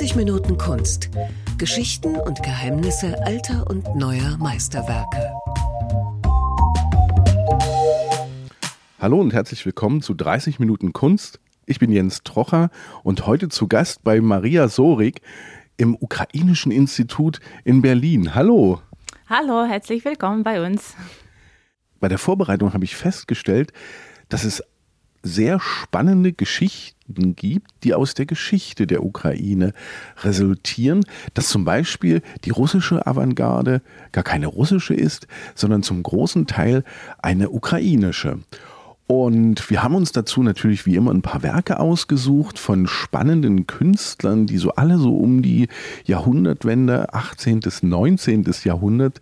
30 Minuten Kunst. Geschichten und Geheimnisse alter und neuer Meisterwerke. Hallo und herzlich willkommen zu 30 Minuten Kunst. Ich bin Jens Trocher und heute zu Gast bei Maria Sorik im Ukrainischen Institut in Berlin. Hallo. Hallo, herzlich willkommen bei uns. Bei der Vorbereitung habe ich festgestellt, dass es sehr spannende Geschichten gibt, die aus der Geschichte der Ukraine resultieren, dass zum Beispiel die russische Avantgarde gar keine russische ist, sondern zum großen Teil eine ukrainische. Und wir haben uns dazu natürlich wie immer ein paar Werke ausgesucht von spannenden Künstlern, die so alle so um die Jahrhundertwende, 18. bis 19. Jahrhundert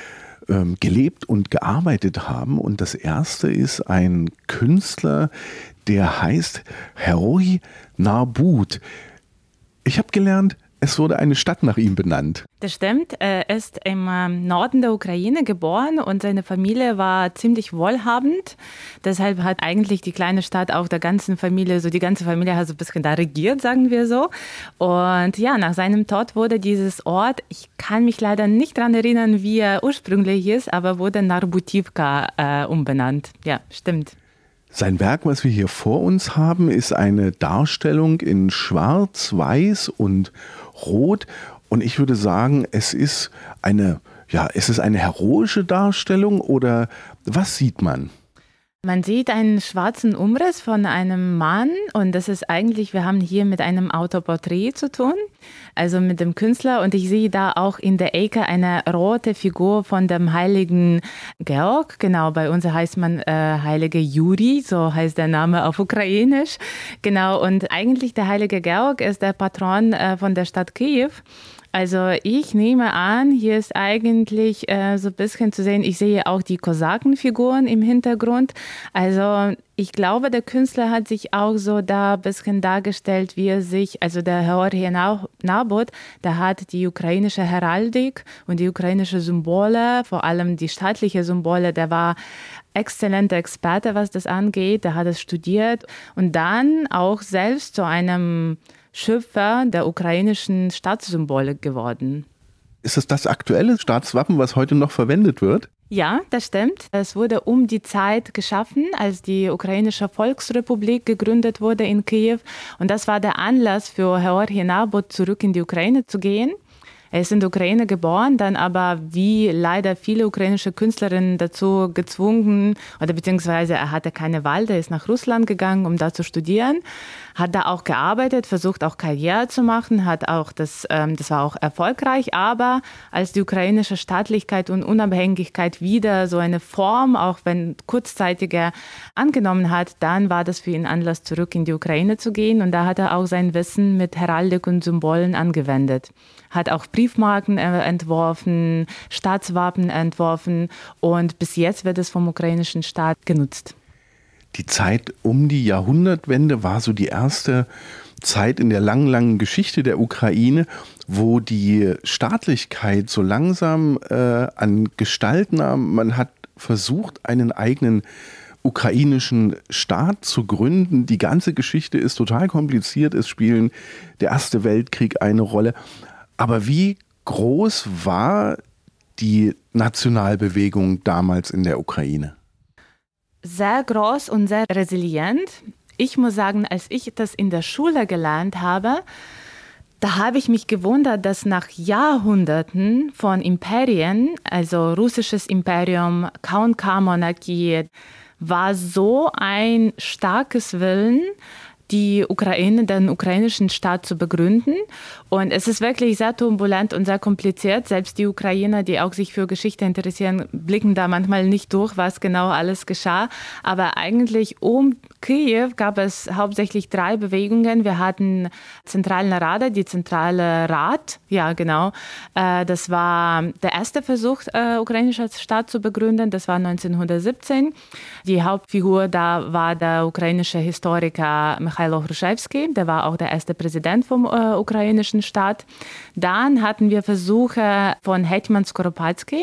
gelebt und gearbeitet haben. Und das erste ist ein Künstler, der heißt Heroi Narbut. Ich habe gelernt, es wurde eine Stadt nach ihm benannt. Das stimmt. Er ist im Norden der Ukraine geboren und seine Familie war ziemlich wohlhabend. Deshalb hat eigentlich die kleine Stadt auch der ganzen Familie, so die ganze Familie hat so ein bisschen da regiert, sagen wir so. Und ja, nach seinem Tod wurde dieses Ort, ich kann mich leider nicht daran erinnern, wie er ursprünglich ist, aber wurde Narbutivka umbenannt. Ja, stimmt. Sein Werk, was wir hier vor uns haben, ist eine Darstellung in Schwarz, Weiß und Rot. Und ich würde sagen, es ist eine heroische Darstellung oder was sieht man? Man sieht einen schwarzen Umriss von einem Mann und das ist eigentlich, wir haben hier mit einem Autoporträt zu tun, also mit dem Künstler, und ich sehe da auch in der Ecke eine rote Figur von dem heiligen Georg, genau, bei uns heißt man heilige Juri, so heißt der Name auf Ukrainisch, genau, und eigentlich der heilige Georg ist der Patron von der Stadt Kiew. Also ich nehme an, hier ist eigentlich so ein bisschen zu sehen, ich sehe auch die Kosakenfiguren im Hintergrund. Also ich glaube, der Künstler hat sich auch so da ein bisschen dargestellt, wie er sich, also der Heroi Narbut, der hat die ukrainische Heraldik und die ukrainische Symbole, vor allem die staatlichen Symbole, der war exzellenter Experte, was das angeht, der hat es studiert und dann auch selbst zu einem Schöpfer der ukrainischen Staatssymbole geworden. Ist es das aktuelle Staatswappen, was heute noch verwendet wird? Ja, das stimmt. Es wurde um die Zeit geschaffen, als die ukrainische Volksrepublik gegründet wurde in Kiew. Und das war der Anlass für Heroi Narbut, zurück in die Ukraine zu gehen. Er ist in der Ukraine geboren, dann aber wie leider viele ukrainische Künstlerinnen dazu gezwungen, oder beziehungsweise er hatte keine Wahl, der ist nach Russland gegangen, um da zu studieren, hat da auch gearbeitet, versucht auch Karriere zu machen, hat auch das war auch erfolgreich, aber als die ukrainische Staatlichkeit und Unabhängigkeit wieder so eine Form, auch wenn kurzzeitiger, angenommen hat, dann war das für ihn Anlass, zurück in die Ukraine zu gehen und da hat er auch sein Wissen mit Heraldik und Symbolen angewendet. Hat auch Briefmarken entworfen, Staatswappen entworfen und bis jetzt wird es vom ukrainischen Staat genutzt. Die Zeit um die Jahrhundertwende war so die erste Zeit in der langen Geschichte der Ukraine, wo die Staatlichkeit so langsam an Gestalt nahm. Man hat versucht, einen eigenen ukrainischen Staat zu gründen. Die ganze Geschichte ist total kompliziert. Es spielen der Erste Weltkrieg eine Rolle. Aber wie groß war die Nationalbewegung damals in der Ukraine? Sehr groß und sehr resilient. Ich muss sagen, als ich das in der Schule gelernt habe, da habe ich mich gewundert, dass nach Jahrhunderten von Imperien, also russisches Imperium, K&K-Monarchie, war so ein starkes Willen, die Ukraine, den ukrainischen Staat zu begründen. Und es ist wirklich sehr turbulent und sehr kompliziert. Selbst die Ukrainer, die auch sich für Geschichte interessieren, blicken da manchmal nicht durch, was genau alles geschah. Aber eigentlich um Kiew gab es hauptsächlich 3 Bewegungen. Wir hatten Zentralen Rada, die Zentrale Rat, ja genau. Das war der erste Versuch, ukrainischer Staat zu begründen. Das war 1917. Die Hauptfigur da war der ukrainische Historiker Michailo Hruševský, der war auch der erste Präsident vom ukrainischen Staat. Dann hatten wir Versuche von Hetman Skoropadsky.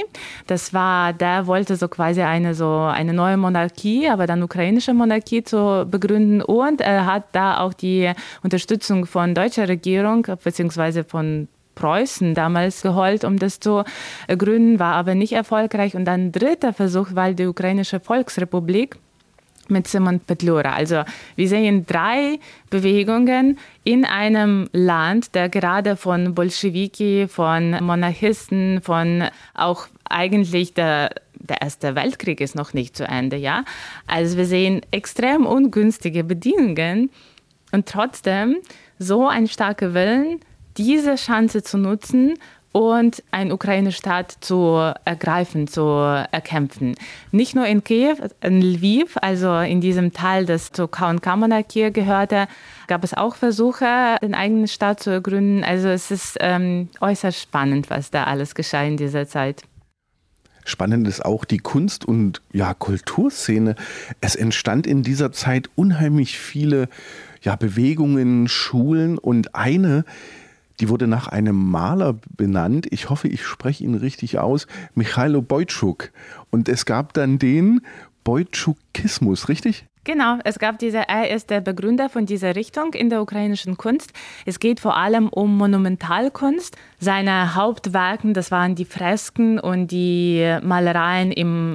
Der wollte so quasi eine neue Monarchie, aber dann ukrainische Monarchie zu begründen. Und er hat da auch die Unterstützung von deutscher Regierung beziehungsweise von Preußen damals geholt, um das zu gründen, war aber nicht erfolgreich. Und dann dritter Versuch war die Ukrainische Volksrepublik mit Simon Petlura. Also wir sehen 3 Bewegungen in einem Land, der gerade von Bolschewiki, von Monarchisten, von auch eigentlich der Erste Weltkrieg ist noch nicht zu Ende, ja. Also wir sehen extrem ungünstige Bedingungen und trotzdem so ein starker Willen, diese Chance zu nutzen und einen ukrainischen Staat zu ergreifen, zu erkämpfen. Nicht nur in Kiew, in Lviv, also in diesem Teil, das zur K&K-Monarchie gehörte, gab es auch Versuche, den eigenen Staat zu gründen. Also es ist äußerst spannend, was da alles geschah in dieser Zeit. Spannend ist auch die Kunst- und Kulturszene. Es entstand in dieser Zeit unheimlich viele Bewegungen, Schulen und eine, die wurde nach einem Maler benannt. Ich hoffe, ich spreche ihn richtig aus. Michailo Boytschuk. Und es gab dann den Boytschukismus, richtig? Genau, er ist der Begründer von dieser Richtung in der ukrainischen Kunst. Es geht vor allem um Monumentalkunst. Seine Hauptwerke, das waren die Fresken und die Malereien im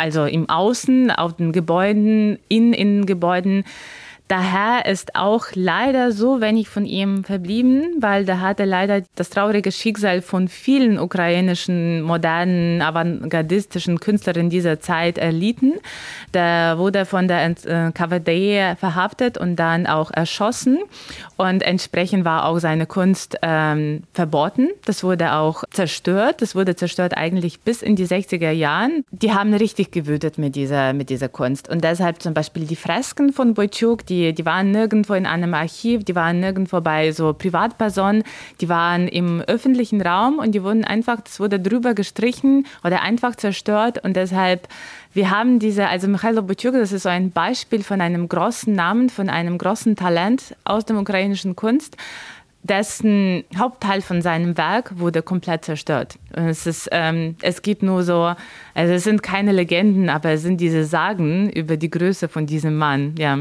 Außen, auf den Gebäuden, in Gebäuden. Daher ist auch leider so wenig von ihm verblieben, weil da hat er leider das traurige Schicksal von vielen ukrainischen, modernen, avantgardistischen Künstlern dieser Zeit erlitten. Der wurde von der KVD verhaftet und dann auch erschossen. Und entsprechend war auch seine Kunst verboten. Das wurde auch zerstört. Das wurde zerstört eigentlich bis in die 60er Jahren. Die haben richtig gewütet mit dieser Kunst. Und deshalb zum Beispiel die Fresken von Boytschuk, die waren nirgendwo in einem Archiv, die waren nirgendwo bei so Privatpersonen, die waren im öffentlichen Raum und das wurde drüber gestrichen oder einfach zerstört und deshalb, wir haben Michailo Boytschuk, das ist so ein Beispiel von einem großen Namen, von einem großen Talent aus der ukrainischen Kunst, dessen Hauptteil von seinem Werk wurde komplett zerstört. Und es gibt nur so, also es sind keine Legenden, aber es sind diese Sagen über die Größe von diesem Mann, ja.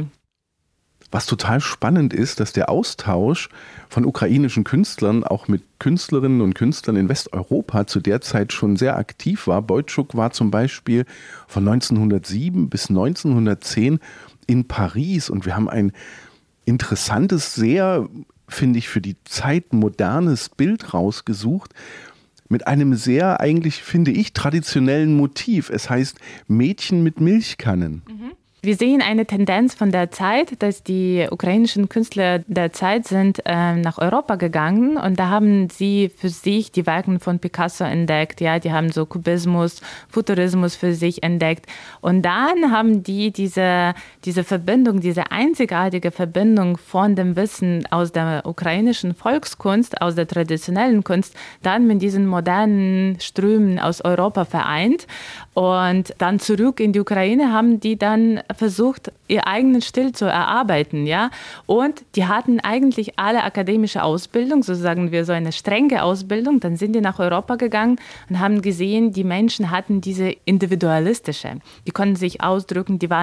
Was total spannend ist, dass der Austausch von ukrainischen Künstlern auch mit Künstlerinnen und Künstlern in Westeuropa zu der Zeit schon sehr aktiv war. Boytschuk war zum Beispiel von 1907 bis 1910 in Paris und wir haben ein interessantes, sehr, finde ich, für die Zeit modernes Bild rausgesucht mit einem sehr, eigentlich finde ich, traditionellen Motiv. Es heißt Mädchen mit Milchkannen. Mhm. Wir sehen eine Tendenz von der Zeit, dass die ukrainischen Künstler der Zeit sind nach Europa gegangen und da haben sie für sich die Werke von Picasso entdeckt. Ja, die haben so Kubismus, Futurismus für sich entdeckt. Und dann haben die diese Verbindung, diese einzigartige Verbindung von dem Wissen aus der ukrainischen Volkskunst, aus der traditionellen Kunst, dann mit diesen modernen Strömen aus Europa vereint. Und dann zurück in die Ukraine haben die dann versucht, ihr eigenen Stil zu erarbeiten, ja. Und die hatten eigentlich alle akademische Ausbildung, so sagen wir, so eine strenge Ausbildung. Dann sind die nach Europa gegangen und haben gesehen, die Menschen hatten diese individualistische. Die konnten sich ausdrücken, die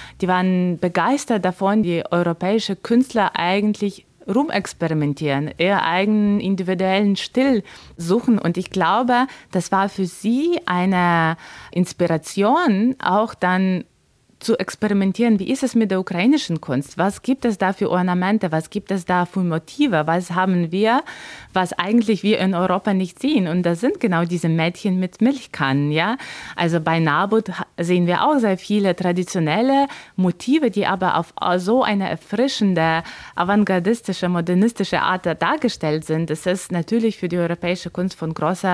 waren begeistert davon, die europäische Künstler eigentlich rumexperimentieren, ihren eigenen individuellen Stil suchen. Und ich glaube, das war für sie eine Inspiration, auch dann zu experimentieren, wie ist es mit der ukrainischen Kunst? Was gibt es da für Ornamente? Was gibt es da für Motive? Was haben wir, was eigentlich wir in Europa nicht sehen? Und das sind genau diese Mädchen mit Milchkannen, ja. Also bei Nabut sehen wir auch sehr viele traditionelle Motive, die aber auf so eine erfrischende, avantgardistische, modernistische Art dargestellt sind. Das ist natürlich für die europäische Kunst von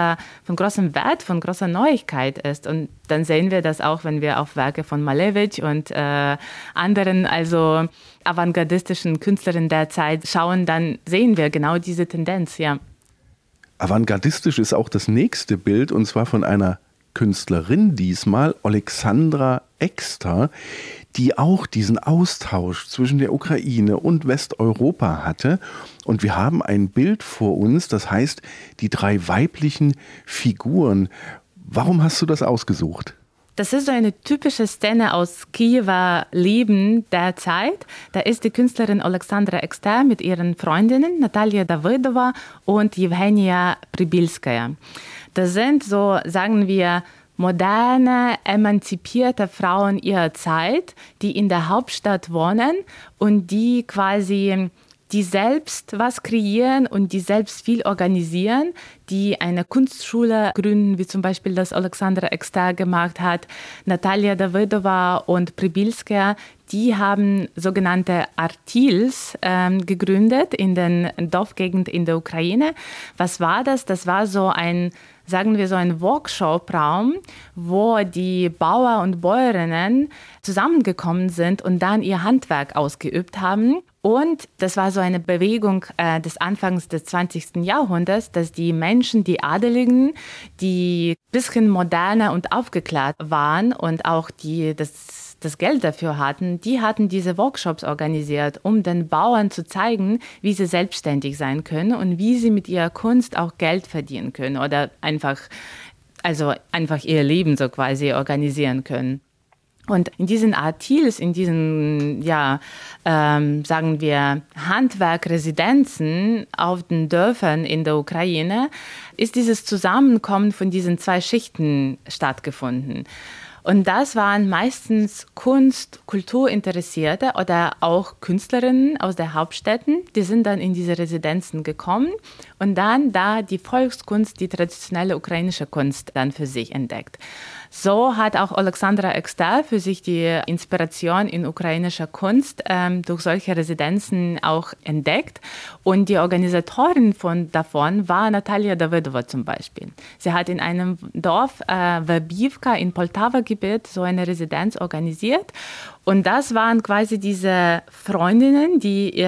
großem Wert, von großer Neuigkeit ist. Und dann sehen wir das auch, wenn wir auf Werke von Malevich und anderen, also avantgardistischen Künstlerinnen der Zeit schauen, dann sehen wir genau diese Tendenz, ja. Avantgardistisch ist auch das nächste Bild, und zwar von einer Künstlerin diesmal, Alexandra Exter, die auch diesen Austausch zwischen der Ukraine und Westeuropa hatte. Und wir haben ein Bild vor uns, das heißt die 3 weiblichen Figuren. Warum hast du das ausgesucht? Das ist so eine typische Szene aus Kiewer Leben der Zeit. Da ist die Künstlerin Alexandra Ekster mit ihren Freundinnen Natalia Davydova und Jewgenia Pribilskaja. Das sind so, sagen wir, moderne, emanzipierte Frauen ihrer Zeit, die in der Hauptstadt wohnen und die quasi die selbst was kreieren und die selbst viel organisieren, die eine Kunstschule gründen, wie zum Beispiel das Alexandra Ekster gemacht hat. Natalia Davydova und Pribilskaja, die haben sogenannte Artils gegründet in den Dorfgegend in der Ukraine. Was war das? Das war so ein, sagen wir so ein Workshop-Raum, wo die Bauer und Bäuerinnen zusammengekommen sind und dann ihr Handwerk ausgeübt haben. Und das war so eine Bewegung des Anfangs des 20. Jahrhunderts, dass die Menschen, die Adeligen, die ein bisschen moderner und aufgeklärt waren und auch die das Geld dafür hatten, die hatten diese Workshops organisiert, um den Bauern zu zeigen, wie sie selbstständig sein können und wie sie mit ihrer Kunst auch Geld verdienen können oder einfach ihr Leben so quasi organisieren können. Und in diesen Artils, in diesen, sagen wir, Handwerkresidenzen auf den Dörfern in der Ukraine, ist dieses Zusammenkommen von diesen 2 Schichten stattgefunden. Und das waren meistens Kunst-, Kulturinteressierte oder auch Künstlerinnen aus der Hauptstädten. Die sind dann in diese Residenzen gekommen und dann da die Volkskunst, die traditionelle ukrainische Kunst dann für sich entdeckt. So hat auch Alexandra Ekster für sich die Inspiration in ukrainischer Kunst durch solche Residenzen auch entdeckt. Und die Organisatorin davon war Natalia Davydova zum Beispiel. Sie hat in einem Dorf, Verbivka in Poltawa-Gebiet, so eine Residenz organisiert. Und das waren quasi diese Freundinnen, die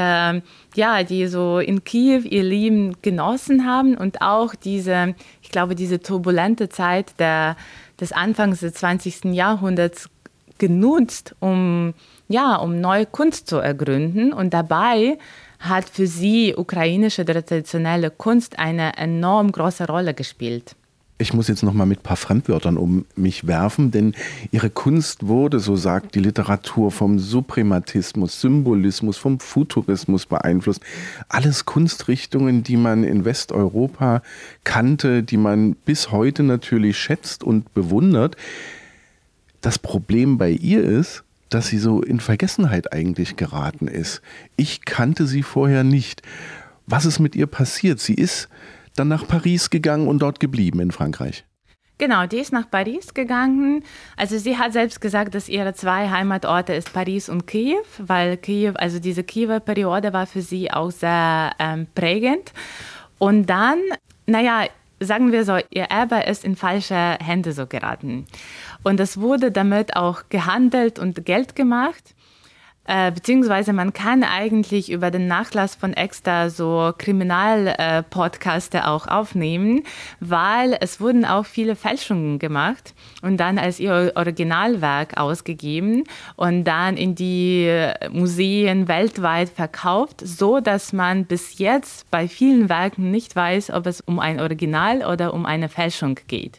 so in Kiew ihr Leben genossen haben und auch diese turbulente Zeit des Anfangs des 20. Jahrhunderts genutzt, um neue Kunst zu ergründen. Und dabei hat für sie ukrainische traditionelle Kunst eine enorm große Rolle gespielt. Ich muss jetzt noch mal mit ein paar Fremdwörtern um mich werfen, denn ihre Kunst wurde, so sagt die Literatur, vom Suprematismus, Symbolismus, vom Futurismus beeinflusst. Alles Kunstrichtungen, die man in Westeuropa kannte, die man bis heute natürlich schätzt und bewundert. Das Problem bei ihr ist, dass sie so in Vergessenheit eigentlich geraten ist. Ich kannte sie vorher nicht. Was ist mit ihr passiert? Sie ist dann nach Paris gegangen und dort geblieben in Frankreich. Genau, die ist nach Paris gegangen. Also sie hat selbst gesagt, dass ihre 2 Heimatorte ist Paris und Kiew, weil diese Kiewer Periode war für sie auch sehr prägend. Und dann, sagen wir so, ihr Erbe ist in falsche Hände so geraten. Und es wurde damit auch gehandelt und Geld gemacht. Beziehungsweise man kann eigentlich über den Nachlass von Ekster so Kriminalpodcaste auch aufnehmen, weil es wurden auch viele Fälschungen gemacht und dann als ihr Originalwerk ausgegeben und dann in die Museen weltweit verkauft, so dass man bis jetzt bei vielen Werken nicht weiß, ob es um ein Original oder um eine Fälschung geht.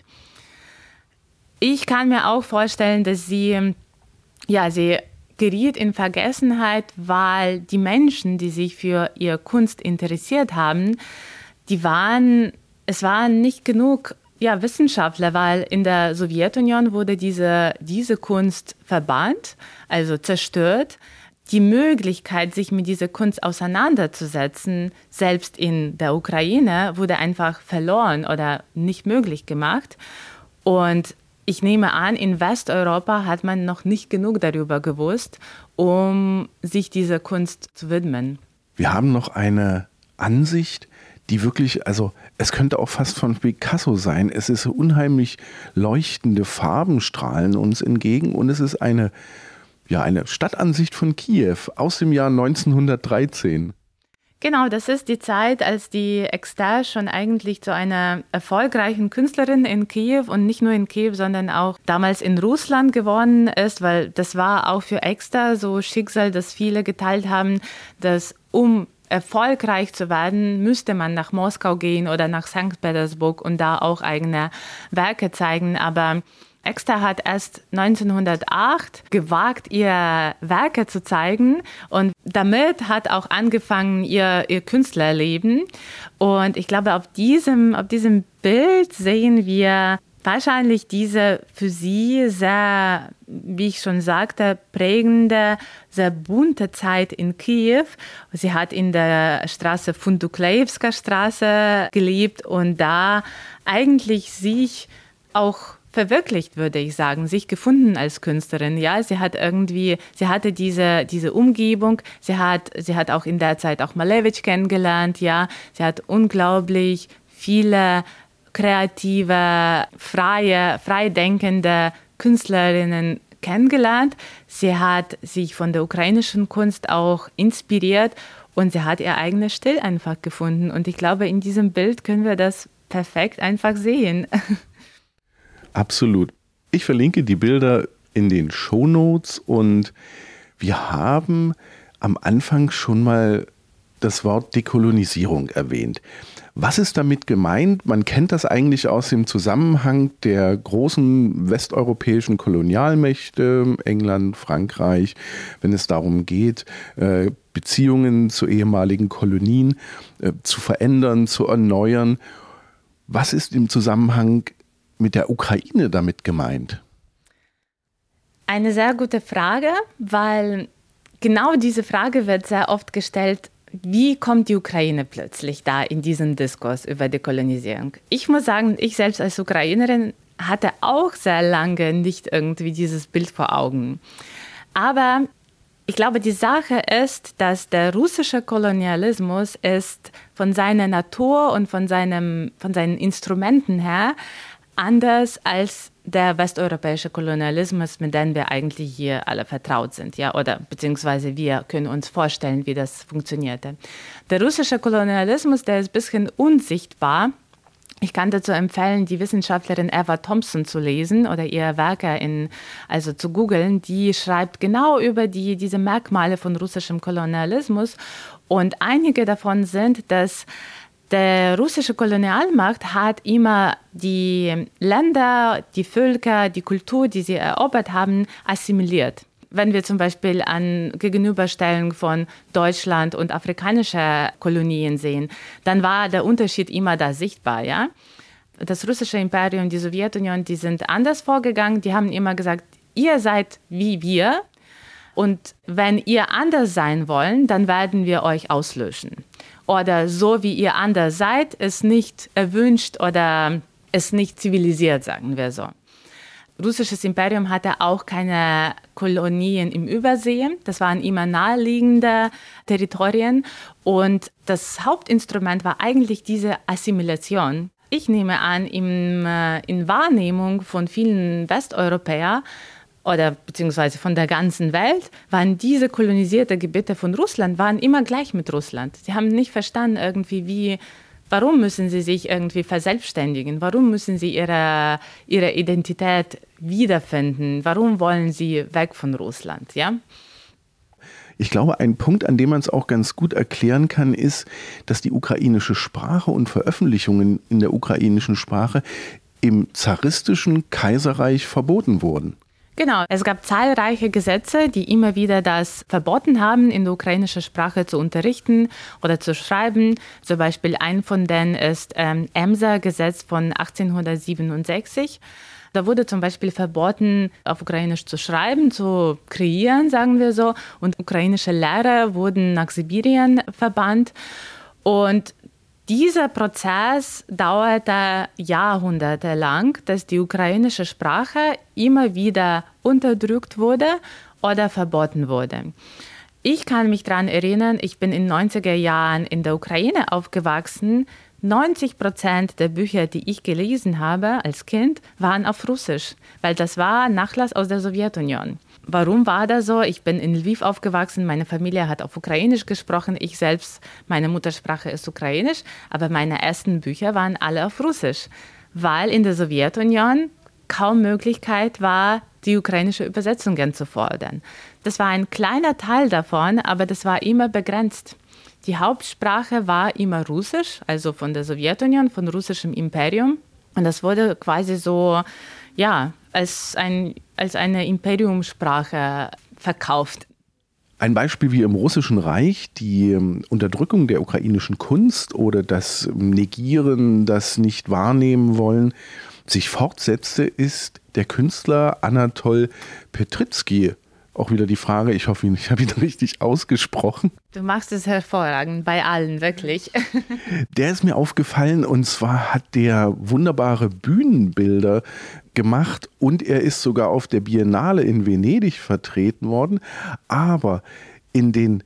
Ich kann mir auch vorstellen, dass sie geriet in Vergessenheit, weil die Menschen, die sich für ihre Kunst interessiert haben, es waren nicht genug Wissenschaftler, weil in der Sowjetunion wurde diese Kunst verbannt, also zerstört. Die Möglichkeit, sich mit dieser Kunst auseinanderzusetzen, selbst in der Ukraine, wurde einfach verloren oder nicht möglich gemacht. Und ich nehme an, in Westeuropa hat man noch nicht genug darüber gewusst, um sich dieser Kunst zu widmen. Wir haben noch eine Ansicht, die wirklich, es könnte auch fast von Picasso sein. Es ist unheimlich leuchtende Farben strahlen uns entgegen und es ist eine Stadtansicht von Kiew aus dem Jahr 1913. Genau, das ist die Zeit, als die Ekster schon eigentlich zu einer erfolgreichen Künstlerin in Kiew und nicht nur in Kiew, sondern auch damals in Russland geworden ist, weil das war auch für Ekster so Schicksal, das viele geteilt haben, dass erfolgreich zu werden, müsste man nach Moskau gehen oder nach Sankt Petersburg und da auch eigene Werke zeigen. Aber Ekster hat erst 1908 gewagt, ihr Werke zu zeigen und damit hat auch angefangen ihr Künstlerleben. Und ich glaube, auf diesem Bild sehen wir wahrscheinlich diese für sie sehr, wie ich schon sagte, prägende, sehr bunte Zeit in Kiew. Sie hat in der Straße Funduklejewska Straße gelebt und da eigentlich sich auch verwirklicht, würde ich sagen, sich gefunden als Künstlerin. Ja, sie hatte diese Umgebung. Sie hat auch in der Zeit auch Malevich kennengelernt. Ja, sie hat unglaublich viele kreative, freidenkende Künstlerinnen kennengelernt. Sie hat sich von der ukrainischen Kunst auch inspiriert und sie hat ihr eigenes Stil einfach gefunden. Und ich glaube, in diesem Bild können wir das perfekt einfach sehen. Absolut. Ich verlinke die Bilder in den Shownotes und wir haben am Anfang schon mal das Wort Dekolonisierung erwähnt. Was ist damit gemeint? Man kennt das eigentlich aus dem Zusammenhang der großen westeuropäischen Kolonialmächte, England, Frankreich, wenn es darum geht, Beziehungen zu ehemaligen Kolonien zu verändern, zu erneuern. Was ist im Zusammenhang mit der Ukraine damit gemeint? Eine sehr gute Frage, weil genau diese Frage wird sehr oft gestellt. Wie kommt die Ukraine plötzlich da in diesen Diskurs über Dekolonisierung? Ich muss sagen, ich selbst als Ukrainerin hatte auch sehr lange nicht irgendwie dieses Bild vor Augen. Aber ich glaube, die Sache ist, dass der russische Kolonialismus ist von seiner Natur und von seinen Instrumenten her anders als der westeuropäische Kolonialismus, mit dem wir eigentlich hier alle vertraut sind, ja, oder beziehungsweise wir können uns vorstellen, wie das funktionierte. Der russische Kolonialismus, der ist ein bisschen unsichtbar. Ich kann dazu empfehlen, die Wissenschaftlerin Eva Thompson zu lesen oder ihr Werke also zu googeln. Die schreibt genau über diese Merkmale von russischem Kolonialismus und einige davon sind, dass der russische Kolonialmacht hat immer die Länder, die Völker, die Kultur, die sie erobert haben, assimiliert. Wenn wir zum Beispiel an Gegenüberstellung von Deutschland und afrikanischer Kolonien sehen, dann war der Unterschied immer da sichtbar. Ja? Das russische Imperium, die Sowjetunion, die sind anders vorgegangen. Die haben immer gesagt, ihr seid wie wir und wenn ihr anders sein wollt, dann werden wir euch auslöschen. Oder so wie ihr anders seid, ist nicht erwünscht oder ist nicht zivilisiert, sagen wir so. Russisches Imperium hatte auch keine Kolonien im Übersee. Das waren immer naheliegende Territorien. Und das Hauptinstrument war eigentlich diese Assimilation. Ich nehme an, in Wahrnehmung von vielen Westeuropäern oder beziehungsweise von der ganzen Welt, waren diese kolonisierten Gebiete von Russland waren immer gleich mit Russland. Sie haben nicht verstanden irgendwie, warum müssen sie sich irgendwie verselbstständigen? Warum müssen sie ihre Identität wiederfinden? Warum wollen sie weg von Russland? Ja? Ich glaube, ein Punkt, an dem man es auch ganz gut erklären kann, ist, dass die ukrainische Sprache und Veröffentlichungen in der ukrainischen Sprache im zaristischen Kaiserreich verboten wurden. Genau, es gab zahlreiche Gesetze, die immer wieder das verboten haben, in der ukrainischen Sprache zu unterrichten oder zu schreiben. Zum Beispiel ein von denen ist EMSA-Gesetz von 1867. Da wurde zum Beispiel verboten, auf Ukrainisch zu schreiben, zu kreieren, sagen wir so. Und ukrainische Lehrer wurden nach Sibirien verbannt. Und dieser Prozess dauerte jahrhundertelang, dass die ukrainische Sprache immer wieder unterdrückt wurde oder verboten wurde. Ich kann mich daran erinnern, ich bin in den 90er Jahren in der Ukraine aufgewachsen. 90% der Bücher, die ich gelesen habe als Kind, waren auf Russisch, weil das war Nachlass aus der Sowjetunion. Warum war das so? Ich bin in Lviv aufgewachsen, meine Familie hat auf Ukrainisch gesprochen, ich selbst, meine Muttersprache ist Ukrainisch, aber meine ersten Bücher waren alle auf Russisch, weil in der Sowjetunion kaum Möglichkeit war, die ukrainische Übersetzung zu fordern. Das war ein kleiner Teil davon, aber das war immer begrenzt. Die Hauptsprache war immer Russisch, also von der Sowjetunion, von russischem Imperium. Und das wurde quasi so, ja, als eine Imperiumssprache verkauft. Ein Beispiel, wie im Russischen Reich die Unterdrückung der ukrainischen Kunst oder das Negieren, das Nicht-Wahrnehmen wollen, sich fortsetzte, ist der Künstler Anatol Petritsky. Auch wieder die Frage, ich hoffe, ich habe ihn richtig ausgesprochen. Du machst es hervorragend, bei allen, wirklich. Der ist mir aufgefallen, und zwar hat der wunderbare Bühnenbilder gemacht und er ist sogar auf der Biennale in Venedig vertreten worden. Aber in den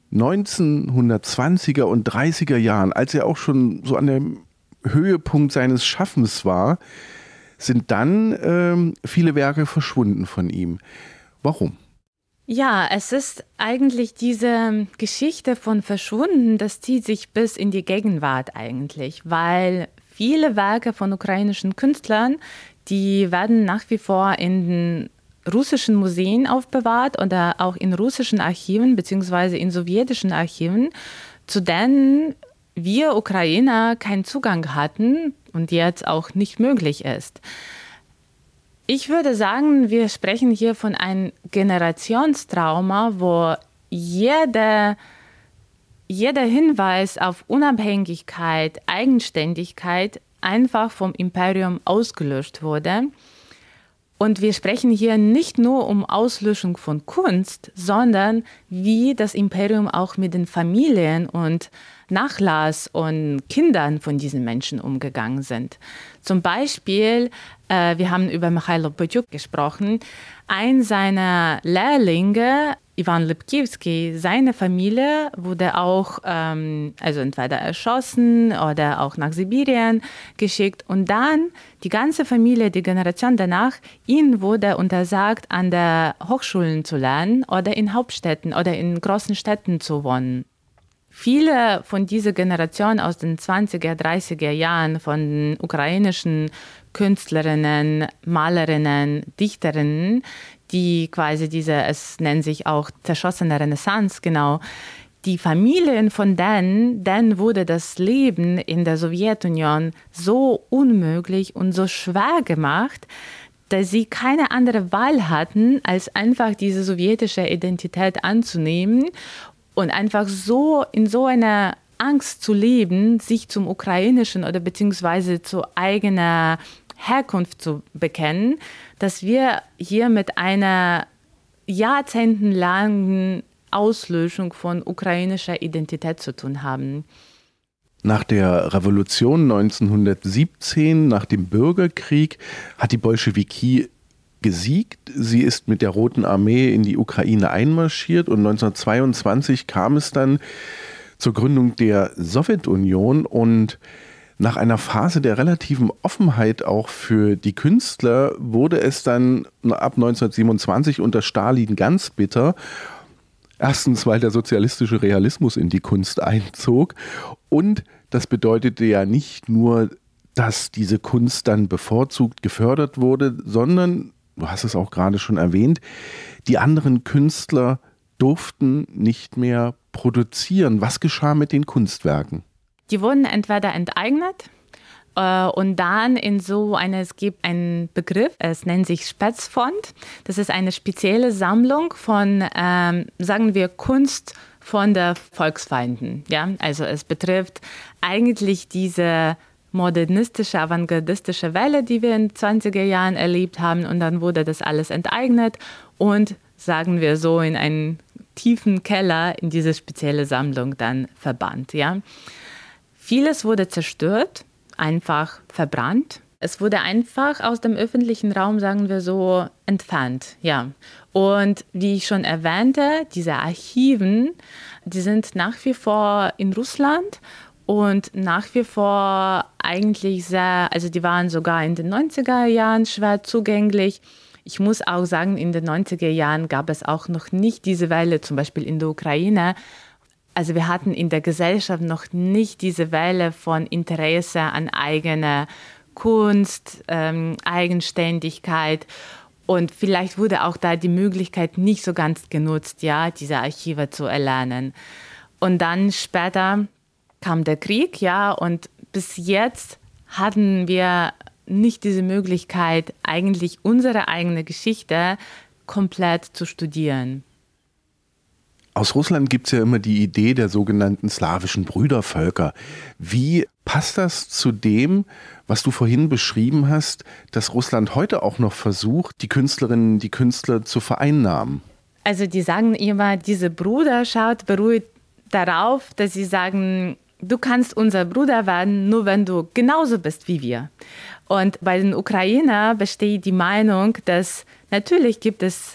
1920er und 30er Jahren, als er auch schon so an dem Höhepunkt seines Schaffens war, sind dann viele Werke verschwunden von ihm. Warum? Ja, es ist eigentlich diese Geschichte von verschwunden, das zieht sich bis in die Gegenwart eigentlich, weil viele Werke von ukrainischen Künstlern, die werden nach wie vor in den russischen Museen aufbewahrt oder auch in russischen Archiven beziehungsweise in sowjetischen Archiven, zu denen wir Ukrainer keinen Zugang hatten und jetzt auch nicht möglich ist. Ich würde sagen, wir sprechen hier von einem Generationstrauma, wo jeder Hinweis auf Unabhängigkeit, Eigenständigkeit einfach vom Imperium ausgelöscht wurde. Und wir sprechen hier nicht nur um Auslöschung von Kunst, sondern wie das Imperium auch mit den Familien und Nachlass und Kindern von diesen Menschen umgegangen sind. Zum Beispiel, wir haben über Michailo Potjuk gesprochen, ein seiner Lehrlinge, Ivan Lipkiewski, seine Familie wurde auch also entweder erschossen oder auch nach Sibirien geschickt. Und dann die ganze Familie, die Generation danach, ihnen wurde untersagt, an der Hochschulen zu lernen oder in Hauptstädten oder in großen Städten zu wohnen. Viele von dieser Generation aus den 20er, 30er Jahren von ukrainischen Künstlerinnen, Malerinnen, Dichterinnen, die quasi es nennt sich auch zerschossene Renaissance, genau, die Familien von denen wurde das Leben in der Sowjetunion so unmöglich und so schwer gemacht, dass sie keine andere Wahl hatten, als einfach diese sowjetische Identität anzunehmen und einfach so in so einer Angst zu leben, sich zum ukrainischen oder beziehungsweise zu eigener Herkunft zu bekennen, dass wir hier mit einer jahrzehntelangen Auslöschung von ukrainischer Identität zu tun haben. Nach der Revolution 1917, nach dem Bürgerkrieg, hat die Bolschewiki gesiegt. Sie ist mit der Roten Armee in die Ukraine einmarschiert und 1922 kam es dann zur Gründung der Sowjetunion und nach einer Phase der relativen Offenheit auch für die Künstler wurde es dann ab 1927 unter Stalin ganz bitter. Erstens, weil der sozialistische Realismus in die Kunst einzog und das bedeutete ja nicht nur, dass diese Kunst dann bevorzugt gefördert wurde, sondern, du hast es auch gerade schon erwähnt, die anderen Künstler durften nicht mehr produzieren. Was geschah mit den Kunstwerken? Die wurden entweder enteignet und dann es gibt einen Begriff, es nennt sich Spätzfond. Das ist eine spezielle Sammlung von, sagen wir, Kunst von der Volksfeinden. Ja? Also es betrifft eigentlich diese modernistische, avantgardistische Welle, die wir in den 20er Jahren erlebt haben. Und dann wurde das alles enteignet und, sagen wir so, in einen tiefen Keller in diese spezielle Sammlung dann verbannt. Ja? Vieles wurde zerstört, einfach verbrannt. Es wurde einfach aus dem öffentlichen Raum, sagen wir so, entfernt. Ja. Und wie ich schon erwähnte, diese Archiven, die sind nach wie vor in Russland und nach wie vor eigentlich die waren sogar in den 90er Jahren schwer zugänglich. Ich muss auch sagen, in den 90er Jahren gab es auch noch nicht diese Welle, zum Beispiel in der Ukraine. Also wir hatten in der Gesellschaft noch nicht diese Welle von Interesse an eigener Kunst, Eigenständigkeit. Und vielleicht wurde auch da die Möglichkeit nicht so ganz genutzt, ja, diese Archive zu erlernen. Und dann später kam der Krieg, ja, und bis jetzt hatten wir nicht diese Möglichkeit, eigentlich unsere eigene Geschichte komplett zu studieren. Aus Russland gibt es ja immer die Idee der sogenannten slawischen Brüdervölker. Wie passt das zu dem, was du vorhin beschrieben hast, dass Russland heute auch noch versucht, die Künstlerinnen, die Künstler zu vereinnahmen? Also die sagen immer, diese Bruderschaft beruht darauf, dass sie sagen, du kannst unser Bruder werden, nur wenn du genauso bist wie wir. Und bei den Ukrainern besteht die Meinung, dass natürlich gibt es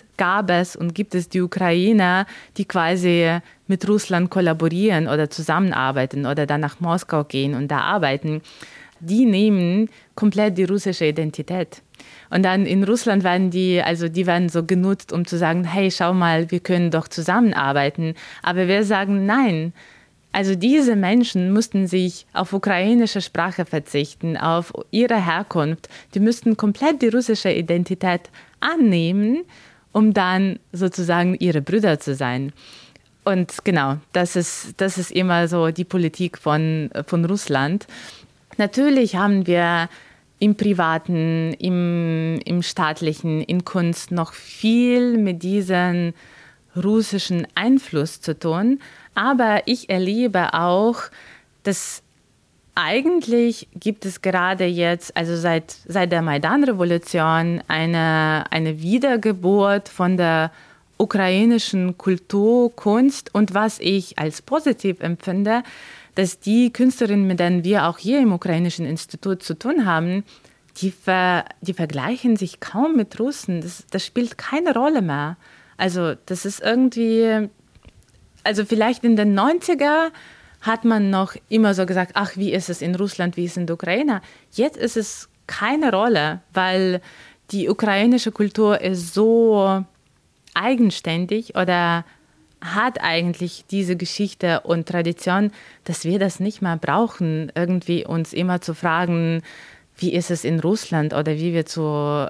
die Ukrainer, die quasi mit Russland kollaborieren oder zusammenarbeiten oder dann nach Moskau gehen und da arbeiten. Die nehmen komplett die russische Identität. Und dann in Russland werden die werden so genutzt, um zu sagen, hey, schau mal, wir können doch zusammenarbeiten. Aber wir sagen, nein. Also diese Menschen mussten sich auf ukrainische Sprache verzichten, auf ihre Herkunft. Die müssten komplett die russische Identität annehmen, um dann sozusagen ihre Brüder zu sein. Und genau, das ist immer so die Politik von Russland. Natürlich haben wir im Privaten, im Staatlichen, in Kunst noch viel mit diesem russischen Einfluss zu tun. Aber ich erlebe auch, dass eigentlich gibt es gerade jetzt, also seit der Maidan-Revolution, eine Wiedergeburt von der ukrainischen Kultur, Kunst und was ich als positiv empfinde, dass die Künstlerinnen, mit denen wir auch hier im Ukrainischen Institut zu tun haben, die vergleichen sich kaum mit Russen. Das spielt keine Rolle mehr. Also das ist irgendwie, also vielleicht in den 90er hat man noch immer so gesagt, ach, wie ist es in Russland, wie ist es in der Ukraine? Jetzt ist es keine Rolle, weil die ukrainische Kultur ist so eigenständig oder hat eigentlich diese Geschichte und Tradition, dass wir das nicht mehr brauchen, irgendwie uns immer zu fragen, wie ist es in Russland oder wie wir zur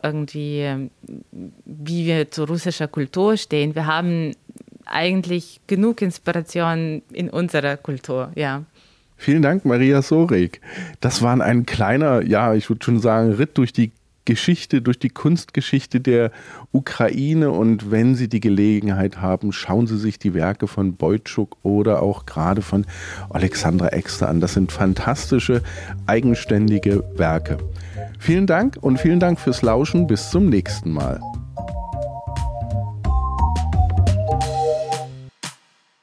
russischer Kultur stehen. Wir haben eigentlich genug Inspiration in unserer Kultur, ja. Vielen Dank, Maria Sorik. Das war ein kleiner, ja, ich würde schon sagen, Ritt durch die Geschichte, durch die Kunstgeschichte der Ukraine. Und wenn Sie die Gelegenheit haben, schauen Sie sich die Werke von Boytschuk oder auch gerade von Alexandra Exter an. Das sind fantastische, eigenständige Werke. Vielen Dank und vielen Dank fürs Lauschen. Bis zum nächsten Mal.